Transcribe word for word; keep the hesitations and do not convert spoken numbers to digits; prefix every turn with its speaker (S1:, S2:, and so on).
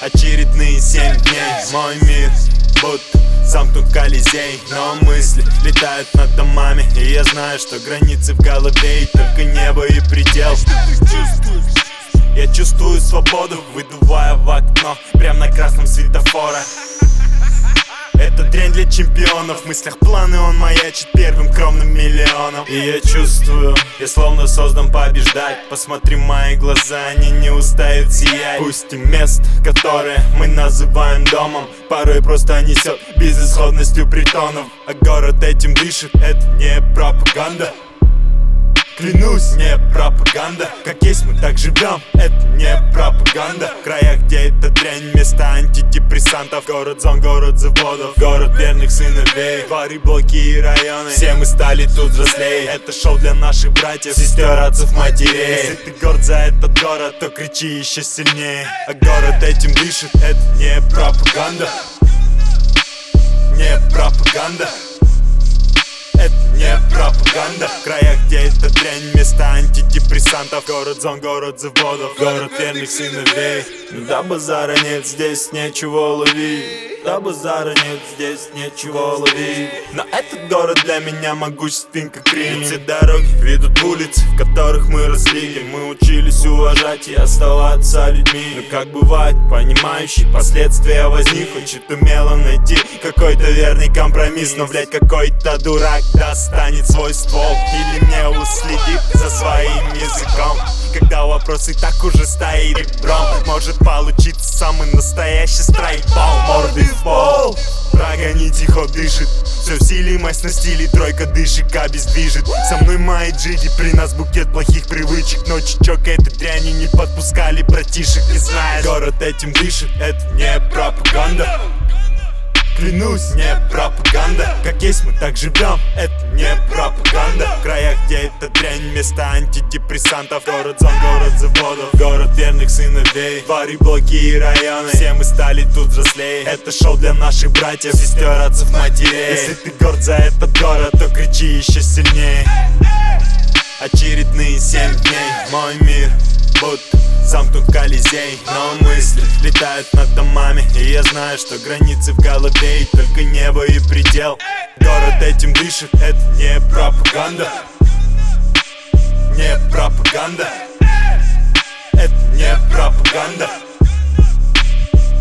S1: Очередные семь дней, мой мир будто замкнут Колизей. Но мысли летают над домами, и я знаю, что границы в голове, и только небо и предел. Я чувствую свободу, выдувая в окно прям на красном светофора. Это дрянь для чемпионов, в мыслях планы он маячит первым кровным миллионом. И я чувствую, я словно создан побеждать. Посмотри в мои глаза, они не устают сиять. Пусть и место, которое мы называем домом, порой просто несет безысходностью притонов. А город этим дышит, это не пропаганда. Клянусь, не пропаганда. Как есть, мы так живем, это не пропаганда. В краях, где эта дрянь, место антидепрессантов. Город зон, город заводов, город верных сыновей. Дворы, блоки и районы, все мы стали тут взрослее. Это шоу для наших братьев, сестер, отцов, матерей. Если ты горд за этот город, то кричи еще сильнее. А город этим дышит, это не пропаганда. Не пропаганда. Это не пропаганда. В краях, где эта дрянь, место антидепрессантов. Город зон, город заводов, город верных сыновей. Да базара нет, здесь нечего ловить. Да базара нет, здесь нечего ловить. Но этот город для меня могуществен как Рим. Все дороги ведут в улицы, в которых мы росли. Мы учились уважать и оставаться людьми. Но как бывает, понимающий последствия возни, хочет умело найти какой-то верный компромисс. Но, блять, какой-то дурак достанет свой ствол или мне уследит за своим языком. Когда вопрос и так уже стоит ребром, может получиться самый настоящий страйкбол. Морды в пол, прогони, тихо дышит. Все в силе, масть на стиле, тройка дышек обездвижит. Со мной мои джиги, при нас букет плохих привычек. Но чечок этой дряни не подпускали братишек. И знаешь, город этим дышит, это не пропаганда. Клянусь, не пропаганда. Как есть, мы так живем, это не пропаганда. В краях, где эта дрянь, место антидепрессантов. Город зон, город заводов, город верных сыновей. Дворы, блоки и районы, все мы стали тут взрослее. Это шоу для наших братьев, сестер, отцов, матерей. Если ты горд за этот город, то кричи еще сильнее. Очередные семь дней, мой мир будто замкнут Колизей. Но мысли летают над домами, и я знаю, что границы в голове, и только небо и предел. Город этим дышит, это не пропаганда. Не пропаганда. Это не пропаганда.